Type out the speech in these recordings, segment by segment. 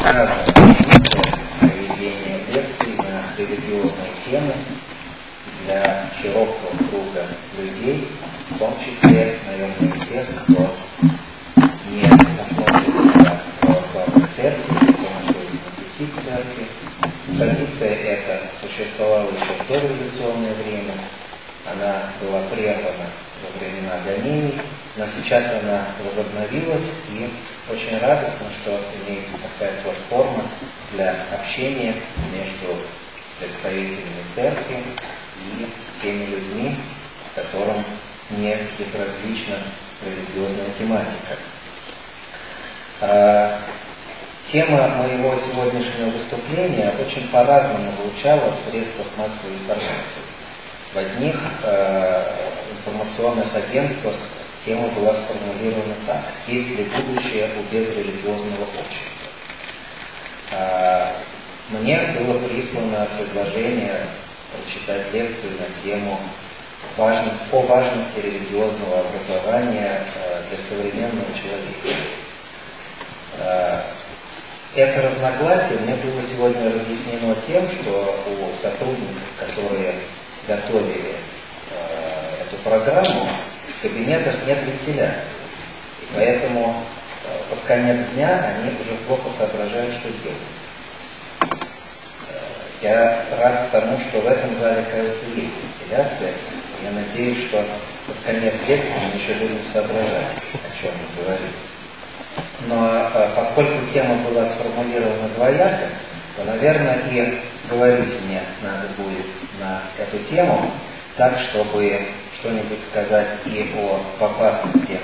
разные проведения лекций на религиозные темы для широкого круга людей, в том числе, наверное, тех, кто не относится к православной церкви, кто находится на пути к церкви. Традиция эта существовала еще в дореволюционное время, она была прервана во времена гонений, но сейчас она возобновилась, и очень радостно, что имеется такая платформа для общения между представителями церкви и теми людьми, которым не безразлична религиозная тематика. Тема моего сегодняшнего выступления очень по-разному звучала в средствах массовой информации. В одних информационных агентствах тема была сформулирована так: есть ли будущее у безрелигиозного общества? Мне было прислано предложение прочитать лекцию на тему о важности религиозного образования для современного человека. Это разногласие мне было сегодня разъяснено тем, что у сотрудников, которые готовили эту программу, в кабинетах нет вентиляции. И поэтому под конец дня они уже плохо соображают, что делать. Я рад тому, что в этом зале, кажется, есть вентиляция. Я надеюсь, что под конец лекции мы еще будем соображать, о чем мы говорим. Но поскольку тема была сформулирована двояко, то, наверное, и говорить мне надо будет на эту тему так, чтобы что-нибудь сказать и об опасности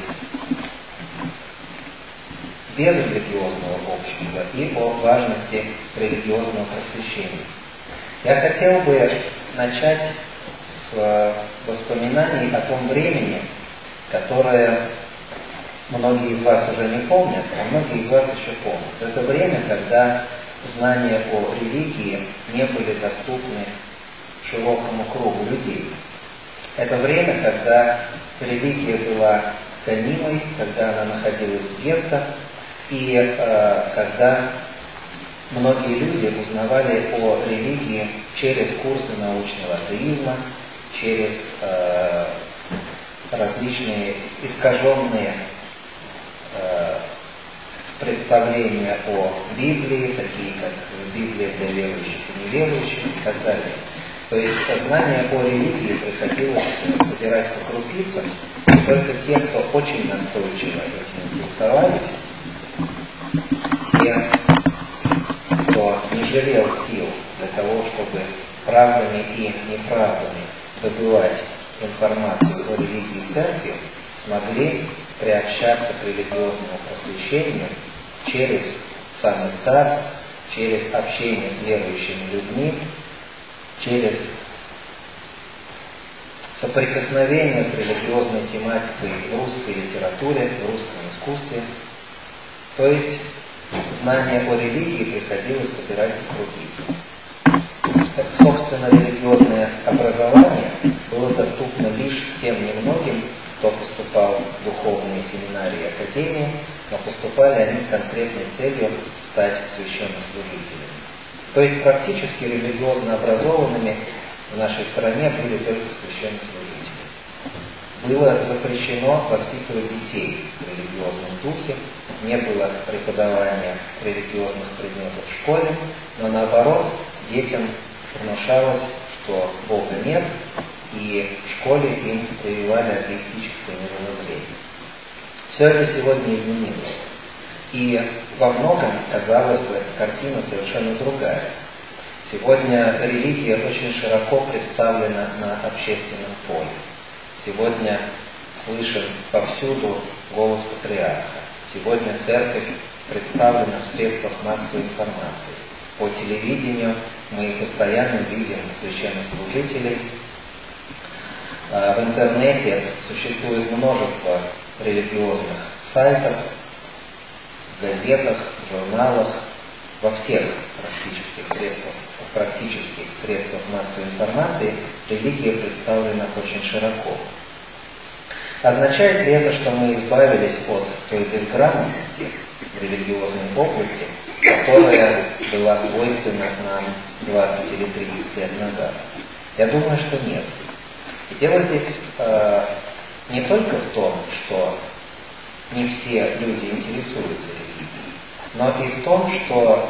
безрелигиозного общества, и о важности религиозного просвещения. Я хотел бы начать с воспоминаний о том времени, которое многие из вас уже не помнят, а многие из вас еще помнят. Это время, когда знания о религии не были доступны широкому кругу людей. Это время, когда религия была гонимой, когда она находилась в гетто, и когда многие люди узнавали о религии через курсы научного атеизма, через различные искаженные представления о Библии, такие как Библия для верующих и неверующих и так далее. То есть знания о религии приходилось собирать по крупицам, и только те, кто очень настойчиво этим интересовались, те, кто не жалел сил для того, чтобы правдами и неправдами добывать информацию о религии церкви, смогли приобщаться к религиозному просвещению через сам старт, через общение с верующими людьми, через соприкосновение с религиозной тематикой в русской литературе, в русском искусстве. То есть знания о религии приходилось собирать по крупицам. Собственно, религиозное образование было доступно лишь тем немногим, кто поступал в духовные семинарии и академии, но поступали они с конкретной целью стать священнослужителями. То есть практически религиозно образованными в нашей стране были только священнослужители. Было запрещено воспитывать детей в религиозном духе, не было преподавания религиозных предметов в школе, но наоборот, детям внушалось, что Бога нет, и в школе им прививали атеистическое мировоззрение. Все это сегодня изменилось. И во многом, казалось бы, картина совершенно другая. Сегодня религия очень широко представлена на общественном поле. Сегодня слышен повсюду голос патриарха. Сегодня церковь представлена в средствах массовой информации. По телевидению мы постоянно видим священнослужителей. В интернете существует множество религиозных сайтов, в газетах, в журналах, во всех практических средствах массовой информации религия представлена очень широко. Означает ли это, что мы избавились от той безграмотности в религиозной области, которая была свойственна нам 20 или 30 лет назад? Я думаю, что нет. И дело здесь не только в том, что не все люди интересуются религией, но и в том, что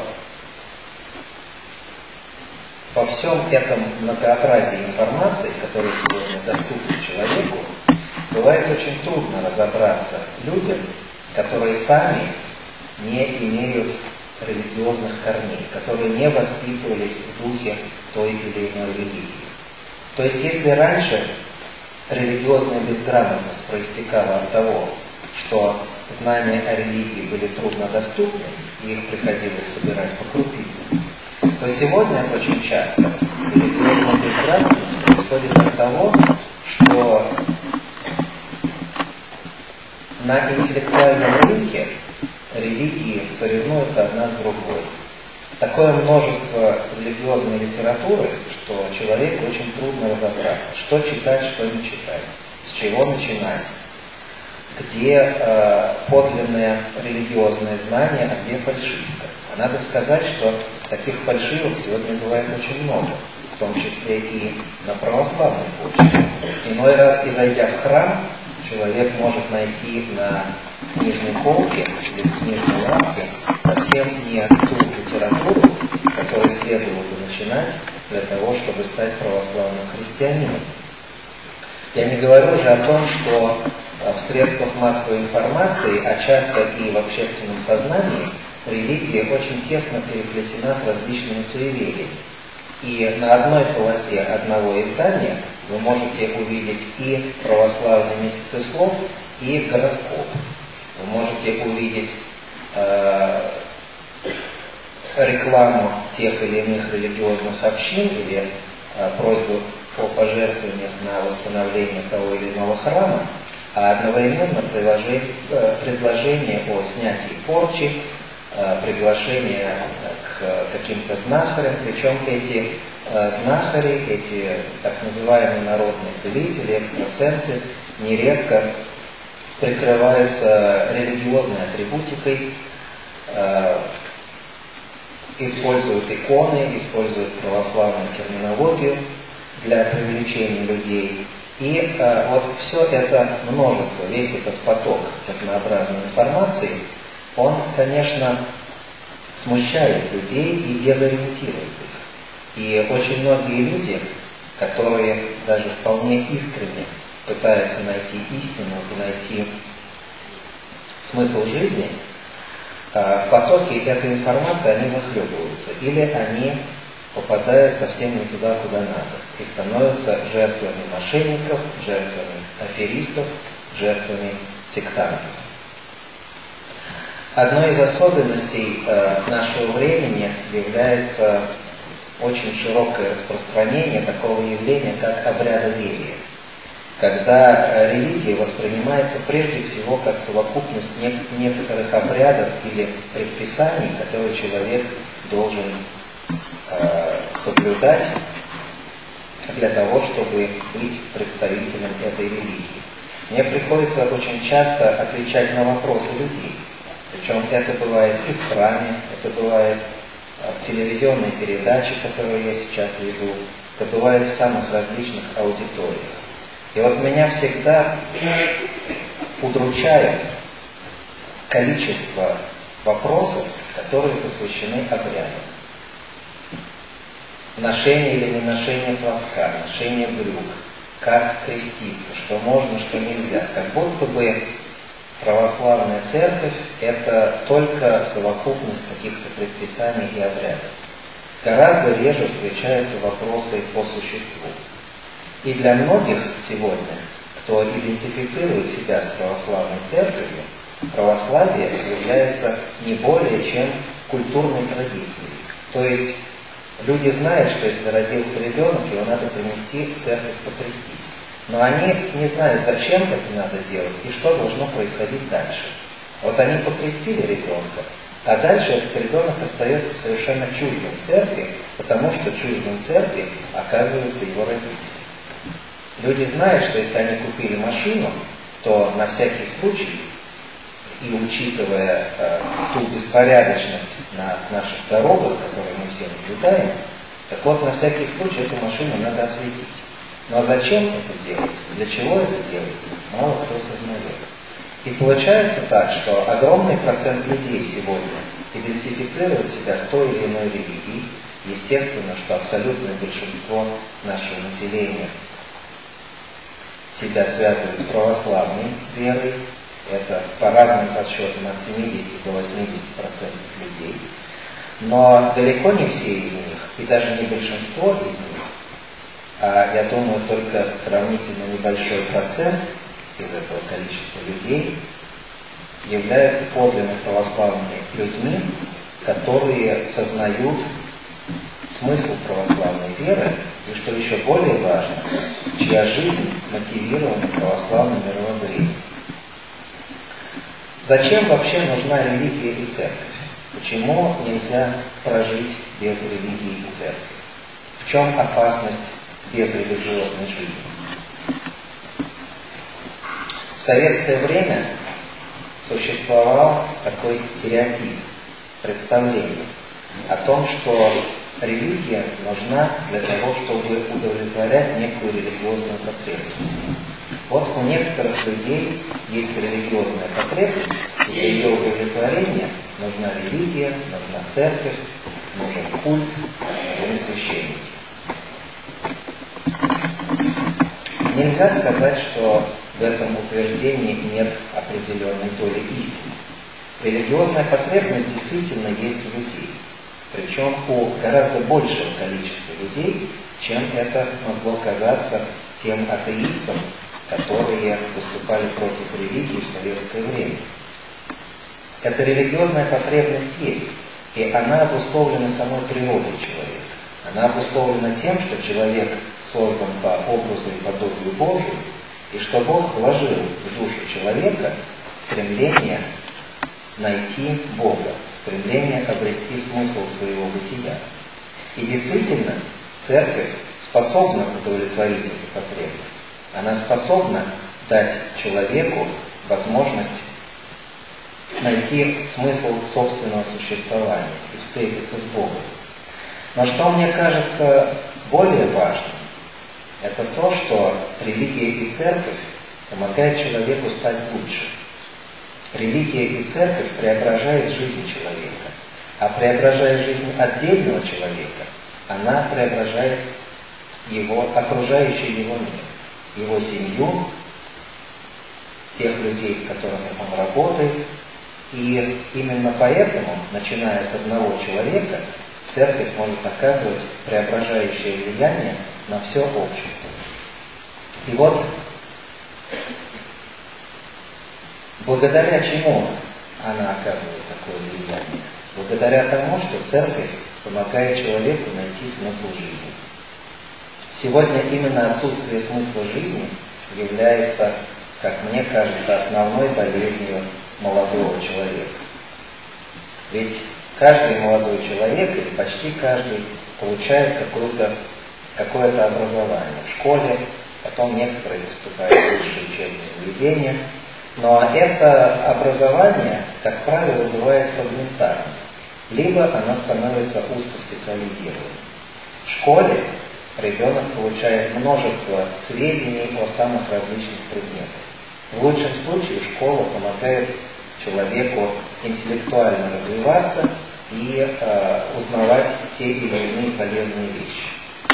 во всем этом многообразии информации, которая сегодня доступна человеку, бывает очень трудно разобраться людям, которые сами не имеют религиозных корней, которые не воспитывались в духе той или иной религии. То есть, если раньше религиозная безграмотность проистекала от того, что знания о религии были труднодоступны, и их приходилось собирать по крупицам, то сегодня очень часто религиозная безграмотность происходит от того, что на интеллектуальном рынке религии соревнуются одна с другой. Такое множество религиозной литературы, что человеку очень трудно разобраться, что читать, что не читать, с чего начинать, где подлинное религиозное знание, а где фальшивка. А надо сказать, что таких фальшивок сегодня бывает очень много, в том числе и на православной почве. Иной раз, и зайдя в храм, человек может найти на книжной полке или в книжной лавке совсем не ту литературу, с которой следовало бы начинать для того, чтобы стать православным христианином. Я не говорю уже о том, что в средствах массовой информации, а часто и в общественном сознании, религия очень тесно переплетена с различными суевериями. И на одной полосе одного издания вы можете увидеть и православный месяцеслов, и гороскоп. Вы можете увидеть рекламу тех или иных религиозных общин или просьбу о пожертвованиях на восстановление того или иного храма, а одновременно предложение о снятии порчи, приглашение к каким-то знахарям, причем эти знахари, эти так называемые народные целители, экстрасенсы, нередко прикрываются религиозной атрибутикой, используют иконы, используют православную терминологию для привлечения людей. И вот все это множество, весь этот поток разнообразной информации, он, конечно, смущает людей и дезориентирует их. И очень многие люди, которые даже вполне искренне пытаются найти истину и найти смысл жизни, в потоке этой информации они захлебываются, или они попадают совсем не туда, куда надо, и становятся жертвами мошенников, жертвами аферистов, жертвами сектантов. Одной из особенностей нашего времени является очень широкое распространение такого явления, как обрядоверие, когда религия воспринимается прежде всего как совокупность некоторых обрядов или предписаний, которые человек должен соблюдать для того, чтобы быть представителем этой религии. Мне приходится очень часто отвечать на вопросы людей. Причем это бывает и в храме, это бывает в телевизионной передаче, которую я сейчас веду, это бывает в самых различных аудиториях. И вот меня всегда удручает количество вопросов, которые посвящены обрядам. Ношение или не ношение платка, ношение брюк, как креститься, что можно, что нельзя. Как будто бы православная церковь – это только совокупность каких-то предписаний и обрядов. Гораздо реже встречаются вопросы по существу. И для многих сегодня, кто идентифицирует себя с православной церковью, православие является не более чем культурной традицией. То есть люди знают, что если родился ребенок, его надо принести в церковь покрестить. Но они не знают, зачем это надо делать и что должно происходить дальше. Вот они покрестили ребенка, а дальше этот ребенок остается совершенно чуждым церкви, потому что чуждым церкви оказываются его родители. Люди знают, что если они купили машину, то на всякий случай, и учитывая ту беспорядочность на наших дорогах, которые мы все наблюдаем, так вот, на всякий случай эту машину надо осветить. Но зачем это делать? Для чего это делается? Мало кто осознает. И получается так, что огромный процент людей сегодня идентифицирует себя с той или иной религией. Естественно, что абсолютное большинство нашего населения себя связывает с православной верой. Это по разным подсчетам от 70 до 80% людей. Но далеко не все из них, и даже не большинство из них, а я думаю, только сравнительно небольшой процент из этого количества людей являются подлинно православными людьми, которые сознают смысл православной веры, и, что еще более важно, чья жизнь мотивирована православным мировоззрением. Зачем вообще нужна религия и церковь? Почему нельзя прожить без религии и церкви? В чем опасность безрелигиозной жизни? В советское время существовал такой стереотип, представление о том, что религия нужна для того, чтобы удовлетворять некую религиозную потребность. Вот у некоторых людей есть религиозная потребность, и для ее удовлетворения нужна религия, нужна церковь, нужен культ, нужны священники. Нельзя сказать, что в этом утверждении нет определенной доли истины. Религиозная потребность действительно есть у людей, причем у гораздо большего количества людей, чем это могло казаться тем атеистам, которые выступали против религии в советское время. Эта религиозная потребность есть, и она обусловлена самой природой человека. Она обусловлена тем, что человек создан по образу и подобию Божию, и что Бог вложил в душу человека стремление найти Бога, стремление обрести смысл своего бытия. И действительно, церковь способна удовлетворить эту потребность. Она способна дать человеку возможность найти смысл собственного существования и встретиться с Богом. Но что мне кажется более важным, это то, что религия и церковь помогают человеку стать лучше. Религия и церковь преображает жизнь человека, а преображая жизнь отдельного человека, она преображает его, окружающий его мир, его семью, тех людей, с которыми он работает. И именно поэтому, начиная с одного человека, церковь может оказывать преображающее влияние на все общество. И вот, благодаря чему она оказывает такое влияние? Благодаря тому, что церковь помогает человеку найти смысл жизни. Сегодня именно отсутствие смысла жизни является, как мне кажется, основной болезнью молодого человека. Ведь каждый молодой человек, или почти каждый, получает какое-то образование в школе, потом некоторые поступают в высшие учебные заведения. Но это образование, как правило, бывает фрагментарным, либо оно становится узкоспециализированным. В школе ребенок получает множество сведений о самых различных предметах. В лучшем случае школа помогает человеку интеллектуально развиваться и узнавать те или иные полезные вещи.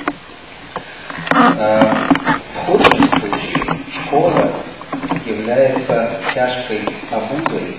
В худшем случае школа является тяжкой обузой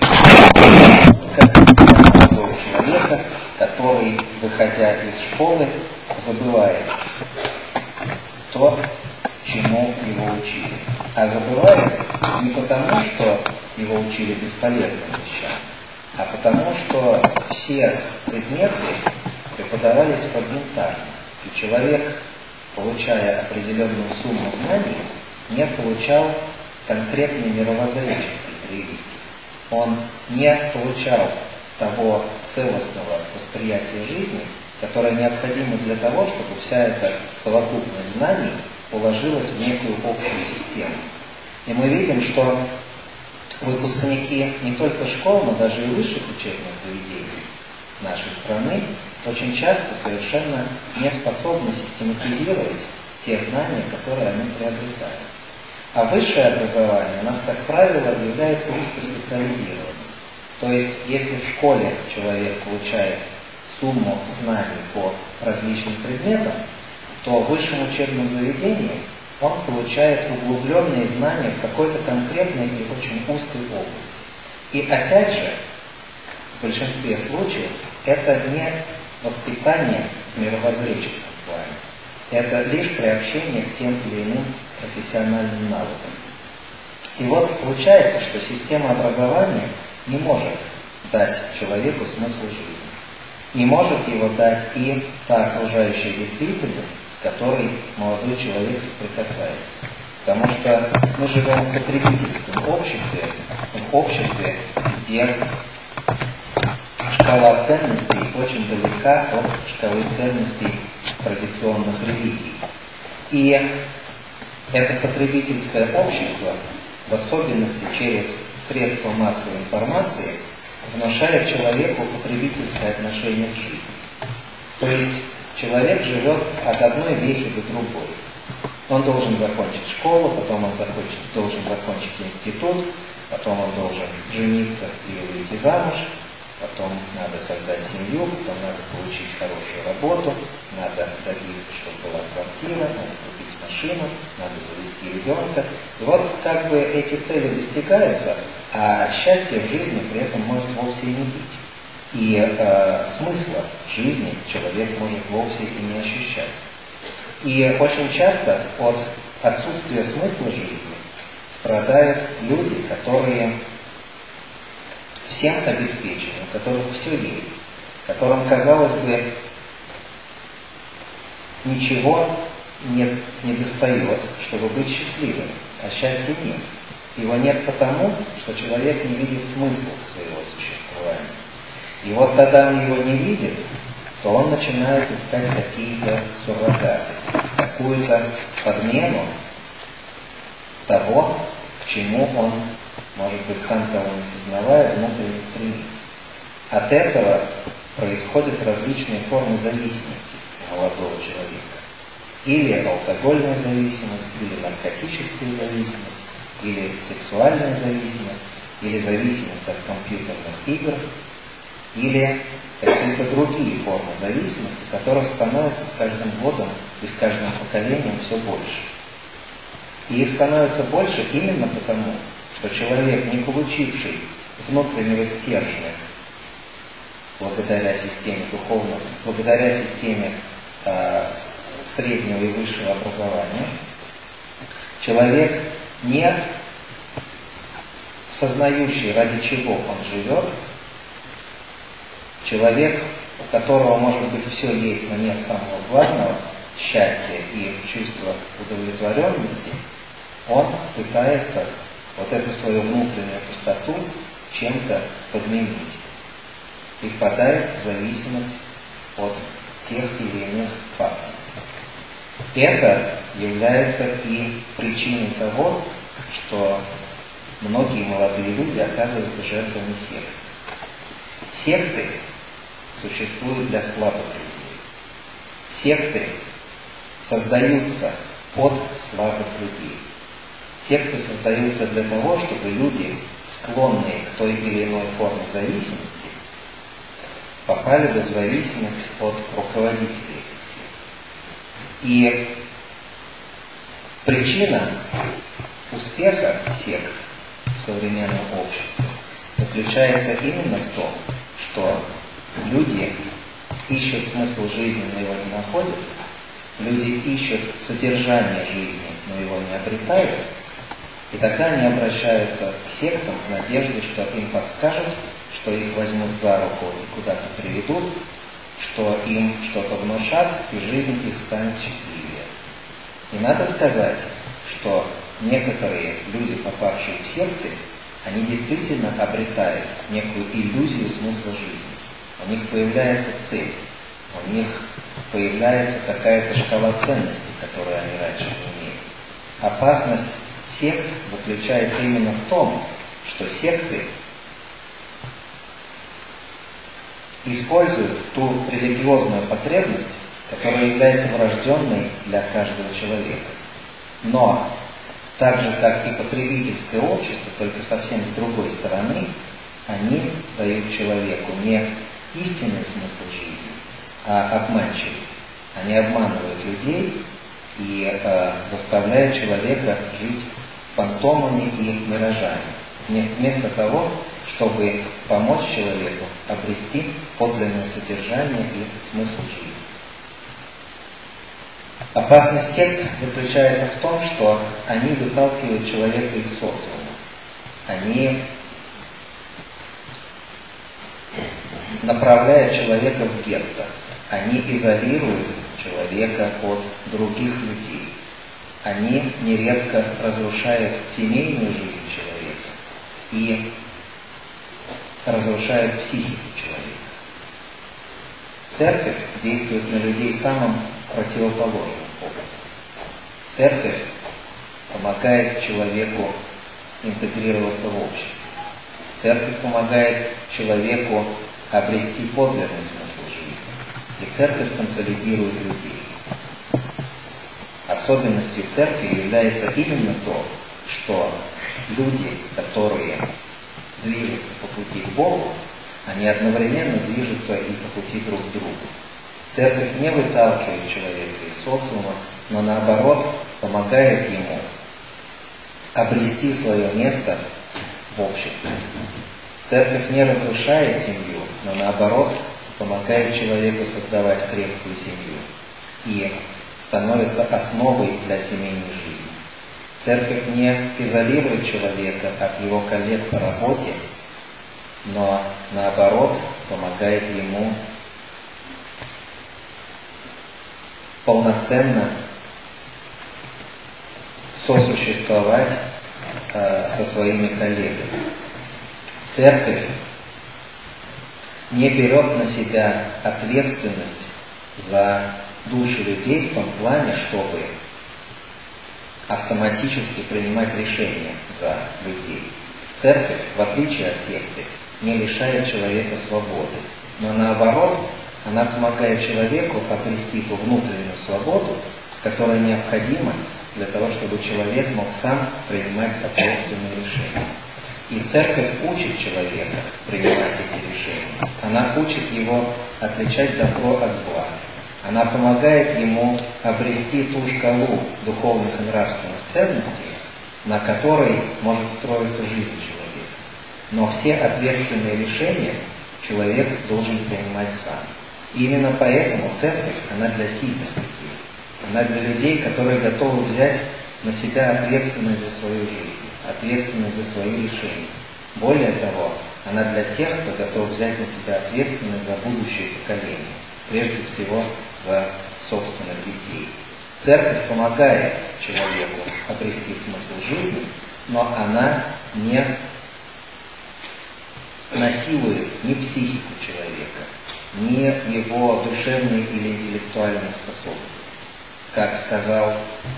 молодого человека, который, выходя из школы, забывает то, чему его учили. А забывает не потому, что его учили бесполезным вещам, а потому, что все предметы преподавались фрагментарно. И человек, получая определенную сумму знаний, не получал конкретной мировоззренческой прививки. Он не получал того целостного восприятия жизни, которое необходимо для того, чтобы вся эта совокупность знаний уложилась в некую общую систему. И мы видим, что выпускники не только школ, но даже и высших учебных заведений нашей страны очень часто совершенно не способны систематизировать те знания, которые они приобретают. А высшее образование у нас, как правило, является узкоспециализированным. То есть, если в школе человек получает сумму знаний по различным предметам, то в высшем учебном заведении он получает углубленные знания в какой-то конкретной и очень узкой области. И опять же, в большинстве случаев это не воспитание в мировоззренческом плане. Это лишь приобщение к тем или иным профессиональным навыкам. И вот получается, что система образования не может дать человеку смысл жизни. Не может его дать и та окружающая действительность, с которой молодой человек соприкасается. Потому что мы живем в потребительском обществе, в обществе, где шкала ценностей очень далека от шкалы ценностей традиционных религий. И это потребительское общество, в особенности через средства массовой информации, внушает человеку потребительское отношение к жизни. То есть человек живет от одной вехи до другой. Он должен закончить школу, потом он должен закончить институт, потом он должен жениться или выйти замуж, потом надо создать семью, потом надо получить хорошую работу, надо добиться, чтобы была квартира, надо купить машину, надо завести ребенка. И вот как бы эти цели достигаются, а счастья в жизни при этом может вовсе и не быть. И смысла жизни человек может вовсе и не ощущать. И очень часто от отсутствия смысла жизни страдают люди, которые всем обеспечены, у которых все есть, которым, казалось бы, ничего не достает, чтобы быть счастливым, а счастья нет. Его нет потому, что человек не видит смысла своего существования. И вот когда он его не видит, то он начинает искать какие-то суррогаты, какую-то подмену того, к чему он, может быть, сам того не сознавая, внутренне стремится. От этого происходят различные формы зависимости у молодого человека. Или алкогольная зависимость, или наркотическая зависимость, или сексуальная зависимость, или зависимость от компьютерных игр, или какие-то другие формы зависимости, которых становится с каждым годом и с каждым поколением все больше. И их становится больше именно потому, что человек, не получивший внутреннего стержня благодаря системе духовного, благодаря системе среднего и высшего образования, человек, не сознающий, ради чего он живет, человек, у которого, может быть, все есть, но нет самого главного, счастья и чувства удовлетворенности, он пытается вот эту свою внутреннюю пустоту чем-то подменить и впадает в зависимость от тех или иных факторов. Это является и причиной того, что многие молодые люди оказываются жертвами сект. Секты существуют для слабых людей. Секты создаются от слабых людей. Секты создаются для того, чтобы люди, склонные к той или иной форме зависимости, попали бы в зависимость от руководителей этих сект. И причина успеха сект в современном обществе заключается именно в том, что люди ищут смысл жизни, но его не находят, люди ищут содержание жизни, но его не обретают, и тогда они обращаются к сектам в надежде, что им подскажут, что их возьмут за руку и куда-то приведут, что им что-то внушат, и жизнь их станет счастливее. И надо сказать, что некоторые люди, попавшие в секты, они действительно обретают некую иллюзию смысла жизни. У них появляется цель, у них появляется какая-то шкала ценностей, которую они раньше не имели. Опасность сект заключается именно в том, что секты используют ту религиозную потребность, которая является врожденной для каждого человека. Но так же, как и потребительское общество, только совсем с другой стороны, они дают человеку не истинный смысл жизни, а обманчивый. Они обманывают людей и заставляют человека жить фантомами и миражами, вместо того, чтобы помочь человеку обрести подлинное содержание и смысл жизни. Опасность сект заключается в том, что они выталкивают человека из социума. Они направляют человека в гетто. Они изолируют человека от других людей. Они нередко разрушают семейную жизнь человека и разрушают психику человека. Церковь действует на людей самым противоположным образом. Церковь помогает человеку интегрироваться в общество. Церковь помогает человеку обрести подлинный смысл жизни. И церковь консолидирует людей. Особенностью церкви является именно то, что люди, которые движутся по пути к Богу, они одновременно движутся и по пути друг к другу. Церковь не выталкивает человека из социума, но наоборот помогает ему обрести свое место в обществе. Церковь не разрушает семью, но наоборот помогает человеку создавать крепкую семью и становится основой для семейной жизни. Церковь не изолирует человека от его коллег по работе, но наоборот помогает ему полноценно сосуществовать со своими коллегами. Церковь не берет на себя ответственность за души людей в том плане, чтобы автоматически принимать решения за людей. Церковь, в отличие от секты, не лишает человека свободы, но наоборот, она помогает человеку обрести ту внутреннюю свободу, которая необходима для того, чтобы человек мог сам принимать ответственные решения. И церковь учит человека принимать эти решения. Она учит его отличать добро от зла. Она помогает ему обрести ту шкалу духовных и нравственных ценностей, на которой может строиться жизнь человека. Но все ответственные решения человек должен принимать сам. И именно поэтому церковь, она для сильных людей. Она для людей, которые готовы взять на себя ответственность за свою жизнь, ответственность за свои решения. Более того, она для тех, кто готов взять на себя ответственность за будущее поколение, прежде всего за собственных детей. Церковь помогает человеку обрести смысл жизни, но она не насилует ни психику человека, ни его душевные или интеллектуальные способности. Как сказал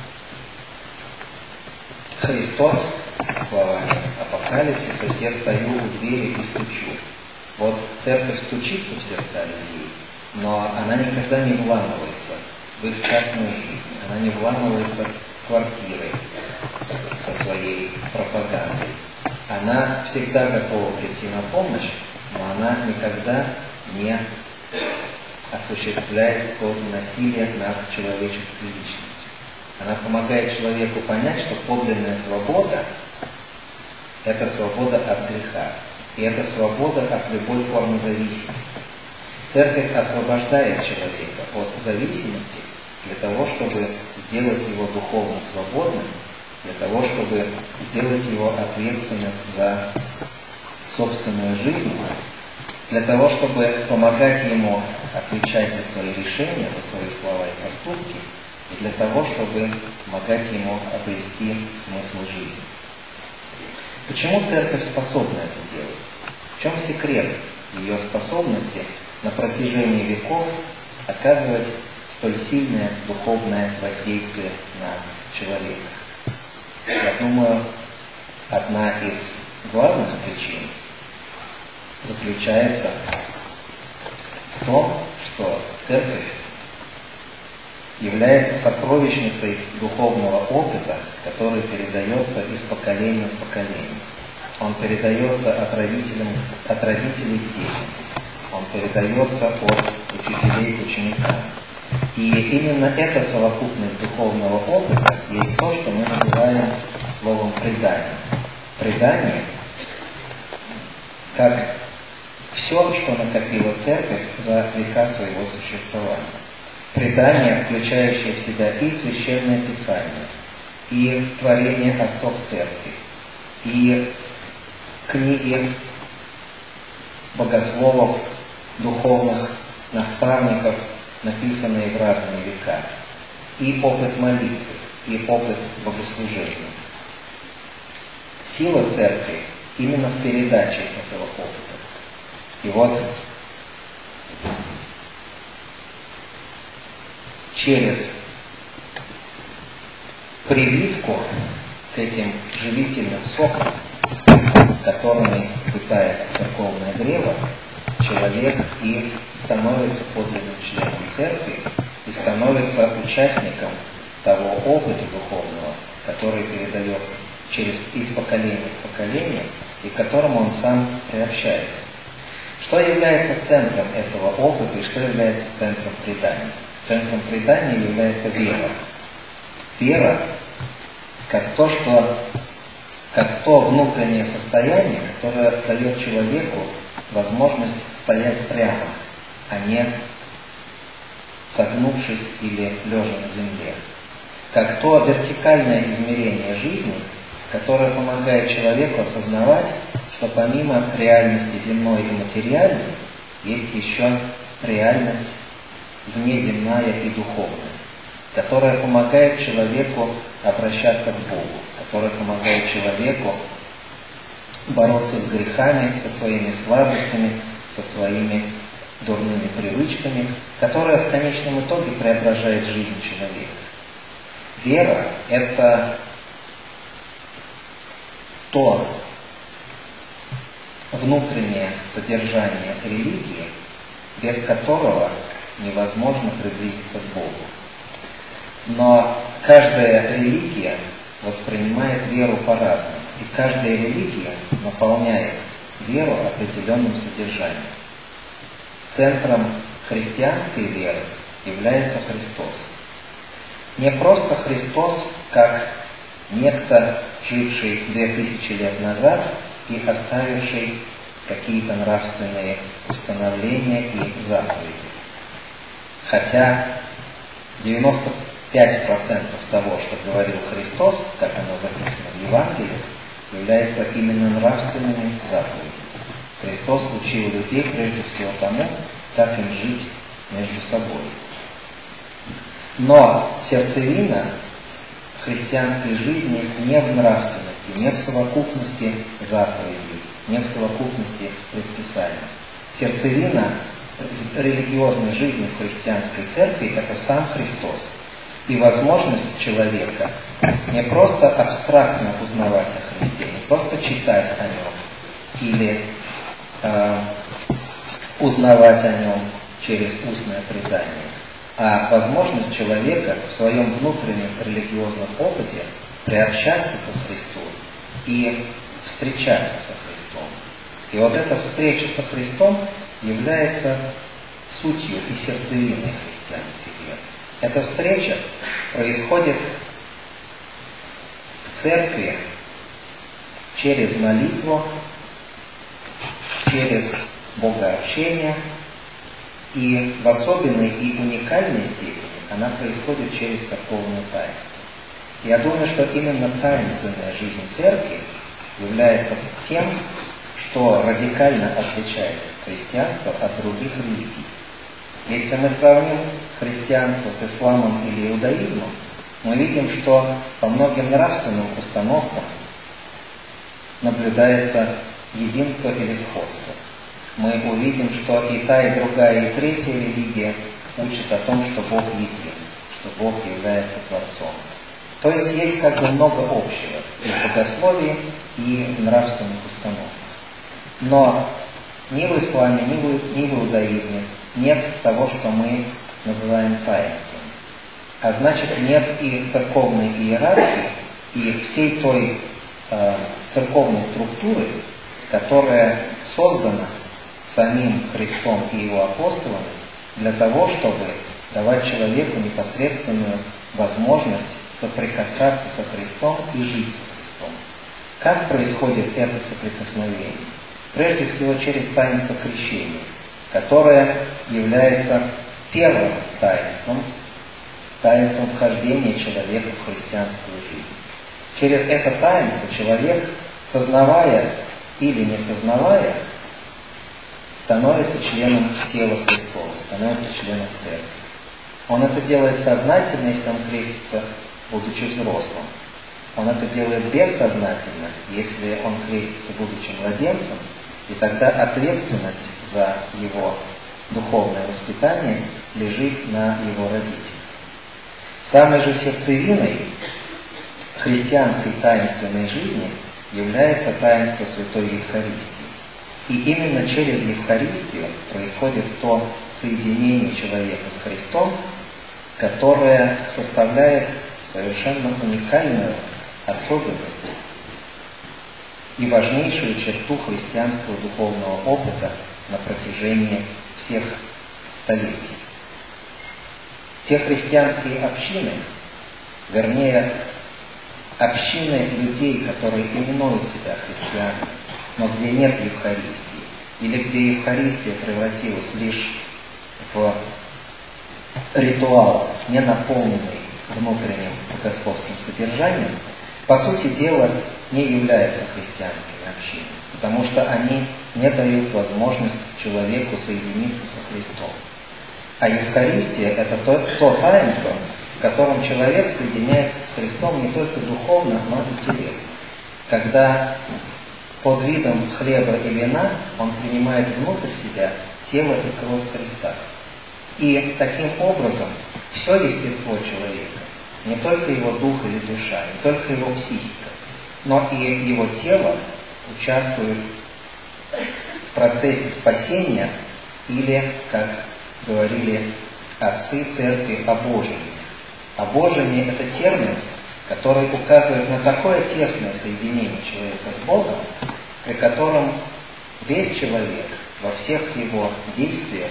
Христос словами Апокалипсиса: «Я стою у двери и стучу». Вот церковь стучится в сердца людей, но она никогда не вламывается в их частную жизнь, она не вламывается в квартиры со своей пропагандой. Она всегда готова прийти на помощь, но она никогда не осуществляет какого-то насилия над человеческой личностью. Она помогает человеку понять, что подлинная свобода – это свобода от греха, и это свобода от любой формы зависимости. Церковь освобождает человека от зависимости для того, чтобы сделать его духовно свободным, для того, чтобы сделать его ответственным за собственную жизнь, для того, чтобы помогать ему отвечать за свои решения, за свои слова и поступки, и для того, чтобы помогать ему обрести смысл жизни. Почему церковь способна это делать? В чем секрет ее способности на протяжении веков оказывать столь сильное духовное воздействие на человека? Я думаю, одна из главных причин заключается в том, что церковь является сокровищницей духовного опыта, который передается из поколения в поколение. Он передается от родителей к детям. Он передается от учителей к ученикам. И именно эта совокупность духовного опыта есть то, что мы называем словом предание. Предание, как все, что накопила церковь за века своего существования. Предание, включающее в себя и Священное Писание, и творение отцов церкви, и книги богословов, духовных наставников, написанные в разные века, и опыт молитвы, и опыт богослужения. Сила церкви именно в передаче этого опыта. И вот через прививку к этим живительным сокам, которыми питается церковное древо, человек и становится подлинным членом церкви и становится участником того опыта духовного, который передается из поколения в поколение и к которому он сам приобщается. Что является центром этого опыта и что является центром предания? Центром предания является вера. Вера как то внутреннее состояние, которое дает человеку возможность стоять прямо, а не согнувшись или лежа на земле. Как то вертикальное измерение жизни, которое помогает человеку осознавать, что помимо реальности земной и материальной, есть еще реальность внеземная и духовная, которая помогает человеку обращаться к Богу, которая помогает человеку бороться с грехами, со своими слабостями, со своими дурными привычками, которая в конечном итоге преображает жизнь человека. Вера – это то внутреннее содержание религии, без которого невозможно приблизиться к Богу. Но каждая религия воспринимает веру по-разному, и каждая религия наполняет веру определенным содержанием. Центром христианской веры является Христос. Не просто Христос, как некто, живший 2000 лет назад и оставивший какие-то нравственные установления и заповеди. Хотя 95% того, что говорил Христос, как оно записано в Евангелиях, является именно нравственными заповедями. Христос учил людей прежде всего тому, как им жить между собой. Но сердцевина христианской жизни не в нравственности, не в совокупности заповедей, не в совокупности предписаний. Сердцевина религиозной жизни в христианской церкви – это сам Христос. И возможность человека не просто абстрактно узнавать о Христе, не просто читать о Нем или узнавать о Нем через устное предание, а возможность человека в своем внутреннем религиозном опыте приобщаться ко Христу и встречаться со Христом. И вот эта встреча со Христом является сутью и сердцевиной христианской веры. Эта встреча происходит в церкви через молитву, через богообщение, и в особенной и уникальной степени она происходит через церковное таинство. Я думаю, что именно таинственная жизнь церкви является тем, что радикально отличает христианство от других религий. Если мы сравним христианство с исламом или иудаизмом, мы видим, что по многим нравственным установкам наблюдается единство или сходство. Мы увидим, что и та, и другая, и третья религия учат о том, что Бог един, что Бог является Творцом. То есть как бы много общего и в богословии, и в нравственных установках. Но ни в исламе, ни в иудаизме нет того, что мы называем таинством. А значит, нет и церковной иерархии, и всей той церковной структуры, которая создана самим Христом и Его апостолами для того, чтобы давать человеку непосредственную возможность соприкасаться со Христом и жить со Христом. Как происходит это соприкосновение? Прежде всего через таинство крещения, которое является первым таинством вхождения человека в христианскую жизнь. Через это таинство человек, сознавая или не сознавая, становится членом тела Христова, становится членом церкви. Он это делает сознательно, если он крестится, будучи взрослым. Он это делает бессознательно, если он крестится, будучи младенцем, и тогда ответственность за его духовное воспитание лежит на его родителях. Самой же сердцевиной христианской таинственной жизни является таинство Святой Евхаристии. И именно через Евхаристию происходит то соединение человека с Христом, которое составляет совершенно уникальную особенность и важнейшую черту христианского духовного опыта на протяжении всех столетий. Те христианские общины, вернее, общины людей, которые именуют себя христианами, но где нет Евхаристии, или где Евхаристия превратилась лишь в ритуал, не наполненный внутренним богословским содержанием, по сути дела не являются христианскими общинами, потому что они не дают возможность человеку соединиться со Христом. А Евхаристия – это то таинство, в котором человек соединяется с Христом не только духовно, но и телесно. Когда под видом хлеба и вина он принимает внутрь себя тело и кровь Христа. И таким образом все естество человека, не только его дух или душа, не только его психика, но и его тело участвует в процессе спасения или, как говорили отцы церкви, обожения. Обожение – это термин, который указывает на такое тесное соединение человека с Богом, при котором весь человек во всех его действиях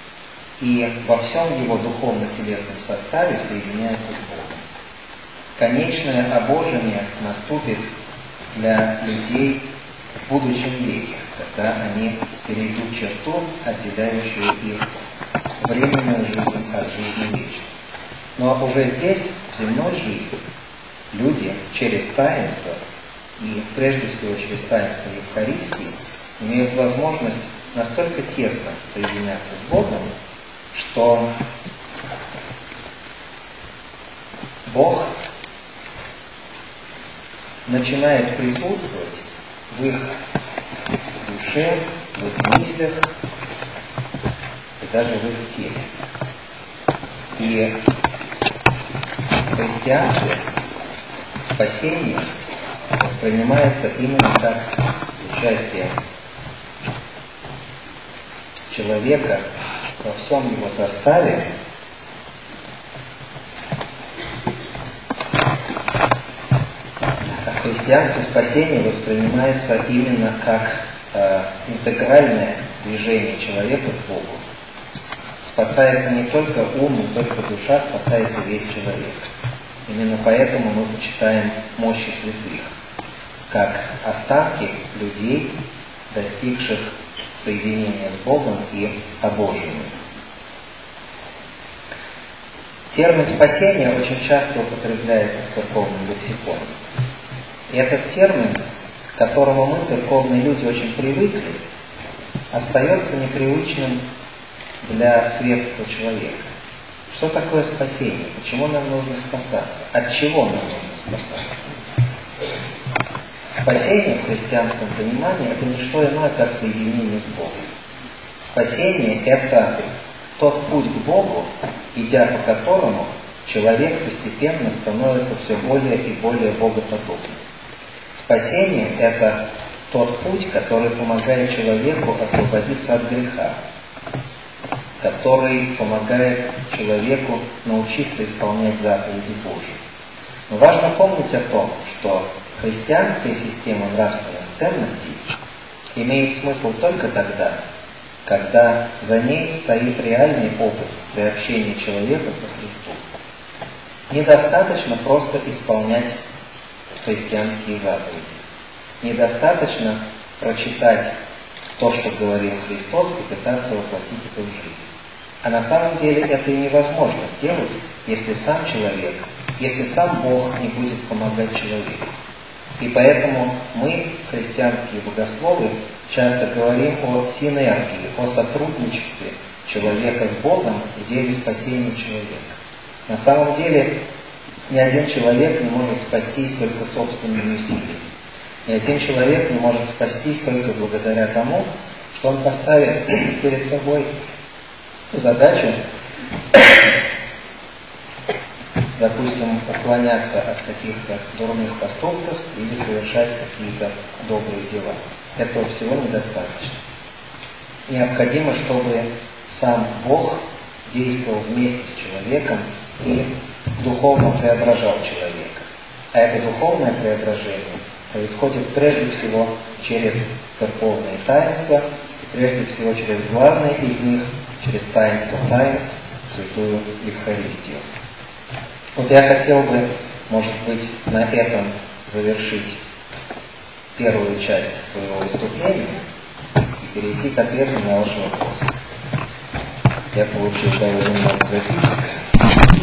и во всем его духовно-телесном составе соединяется с Богом. Конечное обожение наступит для людей в будущем веке, когда они перейдут черту, отделяющую их временную жизнь от жизни вечной. Но уже здесь, в земной жизни, люди через таинство, и прежде всего через таинство Евхаристии, имеют возможность настолько тесно соединяться с Богом, что Бог начинает присутствовать в их душе, в их мыслях и даже в их теле. И в христианстве спасение воспринимается именно как участие человека во всем его составе христианское спасение воспринимается именно как интегральное движение человека к Богу. Спасается не только ум, не только душа, спасается весь человек. Именно поэтому мы почитаем мощи святых, как останки людей, достигших соединения с Богом и обожения. Термин «спасение» очень часто употребляется в церковном лексиконе. И этот термин, к которому мы, церковные люди, очень привыкли, остается непривычным для светского человека. Что такое спасение? Почему нам нужно спасаться? От чего нам нужно спасаться? Спасение в христианском понимании – это не что иное, как соединение с Богом. Спасение – это тот путь к Богу, идя по которому человек постепенно становится все более и более богоподобным. Спасение – это тот путь, который помогает человеку освободиться от греха. который помогает человеку научиться исполнять заповеди Божьи. Но важно помнить о том, что христианская система нравственных ценностей имеет смысл только тогда, когда за ней стоит реальный опыт приобщения человека ко Христу. Недостаточно просто исполнять христианские заповеди. Недостаточно прочитать то, что говорил Христос, и пытаться воплотить это в жизнь. А на самом деле это и невозможно сделать, если сам человек, если сам Бог не будет помогать человеку. И поэтому мы, христианские богословы, часто говорим о синергии, о сотрудничестве человека с Богом в деле спасения человека. На самом деле ни один человек не может спастись только собственными усилиями. Ни один человек не может спастись только благодаря тому, что он поставит перед собой задачу, допустим, уклоняться от каких-то дурных поступков или совершать какие-то добрые дела. Этого всего недостаточно. Необходимо, чтобы сам Бог действовал вместе с человеком и духовно преображал человека. А это духовное преображение происходит прежде всего через церковные таинства, и прежде всего через главное из них, через таинство таинств, Святую Евхаристию. Вот я хотел бы, может быть, на этом завершить первую часть своего выступления и перейти к ответу на ваши вопросы. Я получил довольно много записок.